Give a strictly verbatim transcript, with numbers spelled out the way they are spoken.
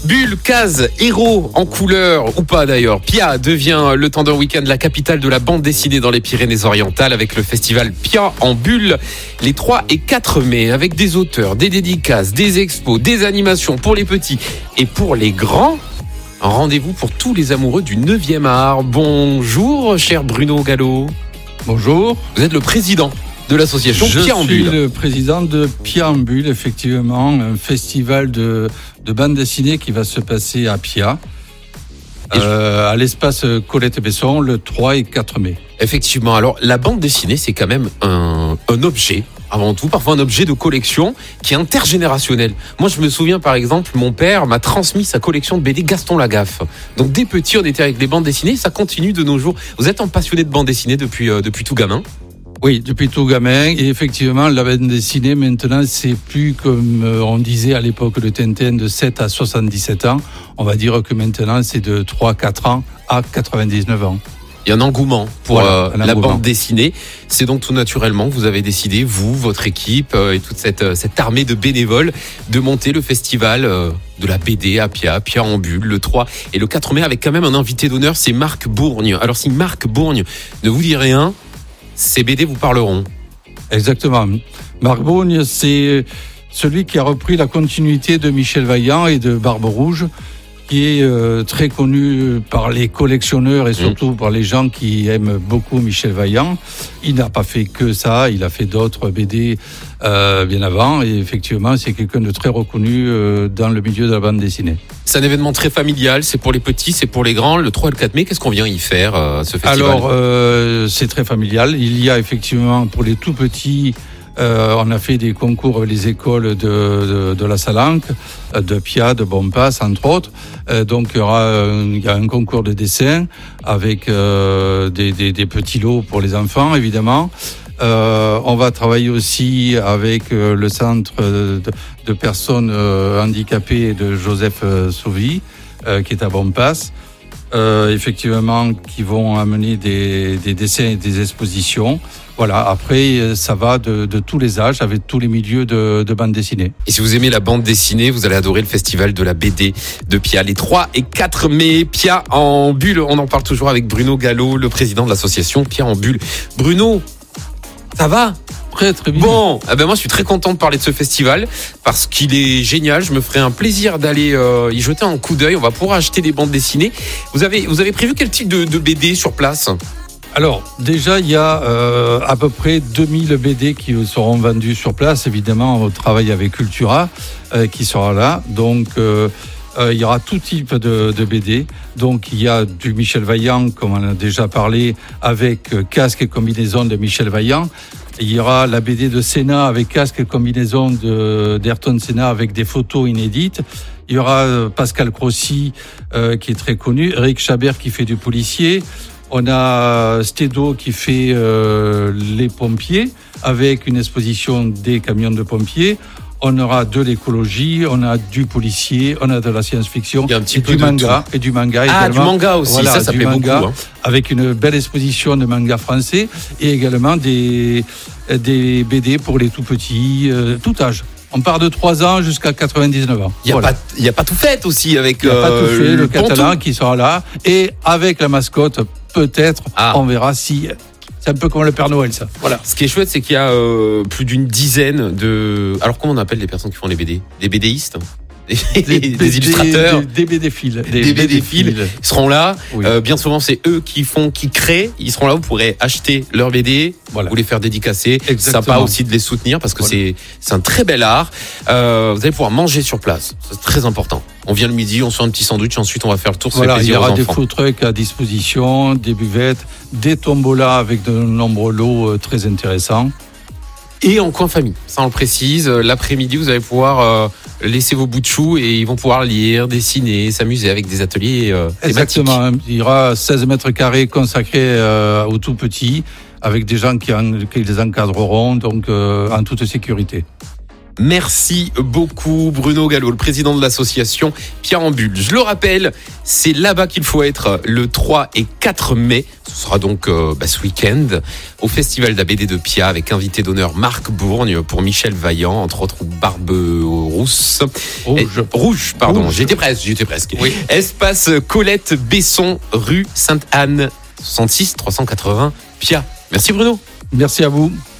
Bulle, case, héros en couleur ou pas d'ailleurs. Pia devient le Tandem Week-end la capitale de la bande dessinée dans les Pyrénées-Orientales avec le festival Pia en Bulle les trois et quatre mai avec des auteurs, des dédicaces, des expos, des animations pour les petits et pour les grands. Un rendez-vous pour tous les amoureux du neuvième art. Bonjour cher Bruno Gallo. Bonjour. Vous êtes le président de l'association Pia en Bulle. Je suis le président de Pia en Bulle, effectivement, un festival de, de bande dessinée qui va se passer à Pia, euh, à l'espace Colette-Besson, le trois et quatre mai. Effectivement, alors la bande dessinée, c'est quand même un, un objet, avant tout, parfois un objet de collection qui est intergénérationnel. Moi, je me souviens, par exemple, mon père m'a transmis sa collection de B D Gaston Lagaffe. Donc, dès petit, on était avec les bandes dessinées, ça continue de nos jours. Vous êtes un passionné de bande dessinée depuis, euh, depuis tout gamin ? Oui, depuis tout gamin. Et effectivement, la bande dessinée, maintenant, c'est plus comme on disait à l'époque de Tintin, de sept à soixante-dix-sept ans. On va dire que maintenant, c'est de trois à quatre ans à quatre-vingt-dix-neuf ans. Il y a un engouement pour voilà, euh, un la engouement. bande dessinée. C'est donc tout naturellement que vous avez décidé, vous, votre équipe euh, et toute cette, cette armée de bénévoles, de monter le festival euh, de la B D à Pia, Pia en Bulle, le trois et le quatre mai, avec quand même un invité d'honneur, c'est Marc Bourgne. Alors si Marc Bourgne ne vous dit rien, ces B D vous parleront. Exactement. Marc Bourgne, c'est celui qui a repris la continuité de Michel Vaillant et de Barbe Rouge, qui est euh, très connu par les collectionneurs et surtout mmh. par les gens qui aiment beaucoup Michel Vaillant. Il n'a pas fait que ça, il a fait d'autres B D euh, bien avant et effectivement c'est quelqu'un de très reconnu euh, dans le milieu de la bande dessinée. C'est un événement très familial, c'est pour les petits, c'est pour les grands. Le trois et le quatre mai, qu'est-ce qu'on vient y faire, euh, ce festival ? Alors, euh, c'est très familial. Il y a effectivement pour les tout petits, Euh, on a fait des concours avec les écoles de, de, de la Salanque, de Pia, de Bompas, entre autres. Euh, donc, il y aura un, il y a un concours de dessin avec euh, des, des, des petits lots pour les enfants, évidemment. Euh, on va travailler aussi avec euh, le centre de, de personnes euh, handicapées de Joseph euh, Sauvy, euh, qui est à Bompas. Euh, effectivement, qui vont amener des, des dessins et des expositions. Voilà, après, ça va de, de tous les âges, avec tous les milieux de, de bande dessinée. Et si vous aimez la bande dessinée, vous allez adorer le festival de la B D de Pia, les trois et quatre mai. Pia en Bulle, on en parle toujours avec Bruno Gallo, le président de l'association Pia en Bulle. Bruno, ça va ? Très très bien. Bon, eh ben moi je suis très content de parler de ce festival parce qu'il est génial. Je me ferai un plaisir d'aller euh, y jeter un coup d'œil. On va pouvoir acheter des bandes dessinées. Vous avez vous avez prévu quel type de, de B D sur place ? Alors déjà il y a euh, à peu près deux mille B D qui seront vendus sur place. Évidemment on travaille avec Cultura euh, qui sera là. Donc euh, Euh, il y aura tout type de, de B D. Donc, il y a du Michel Vaillant, comme on a déjà parlé, avec euh, casque et combinaison de Michel Vaillant. Il y aura la B D de Senna avec casque et combinaison de, d'Ayrton Senna avec des photos inédites. Il y aura euh, Pascal Crossi, euh, qui est très connu. Eric Chabert, qui fait du policier. On a Stédo qui fait euh, les pompiers, avec une exposition des camions de pompiers. On aura de l'écologie, on a du policier, on a de la science-fiction, il y a un petit et, peu du de manga, et du manga ah, également. Ah, du manga aussi, voilà, ça, ça plaît manga, beaucoup. Hein. Avec une belle exposition de manga français et également des, des B D pour les tout-petits, euh, tout âge. On part de trois ans jusqu'à quatre-vingt-dix-neuf ans. Il n'y a, voilà. a pas tout fait aussi avec Il n'y a euh, pas tout fait, le, le catalan Pontou. qui sera là. Et avec la mascotte, peut-être, ah. on verra si... C'est un peu comme le Père Noël, ça. Voilà. Ce qui est chouette, c'est qu'il y a euh, plus d'une dizaine de... Alors, comment on appelle les personnes qui font les B D ? Des BDistes ? Des, des, des, des illustrateurs, des, des B D fils, des, des B D fils seront là. Oui. Euh, bien souvent, c'est eux qui font, qui créent. Ils seront là. Vous pourrez acheter leurs B D, voilà. vous les faire dédicacer. Exactement. Sympa aussi de les soutenir parce que voilà. c'est c'est un très bel art. Euh, vous allez pouvoir manger sur place. C'est très important. On vient le midi, on se fait un petit sandwich, ensuite on va faire le tour. Voilà, il y aura des food trucks à disposition, des buvettes, des tombolas avec de nombreux lots euh, très intéressants. Et en coin famille, ça on le précise. L'après-midi, vous allez pouvoir euh, laisser vos bouts de chou et ils vont pouvoir lire, dessiner, s'amuser avec des ateliers euh, Exactement. Thématiques. Il y aura seize mètres carrés consacrés euh, aux tout petits, avec des gens qui, en, qui les encadreront, donc euh, en toute sécurité. Merci beaucoup Bruno Gallo, le président de l'association Pia en Bulle. Je le rappelle, c'est là-bas qu'il faut être le trois et quatre mai. Ce sera donc euh, bah, ce week-end au Festival de la B D de Pia avec invité d'honneur Marc Bourgne pour Michel Vaillant, entre autres Barbe Rousse. Rouge. Et, rouge, pardon. Rouge. J'étais presque, j'étais presque. Oui. Espace Colette Besson, rue Sainte-Anne, soixante-six trois cent quatre-vingts Pia. Merci Bruno. Merci à vous.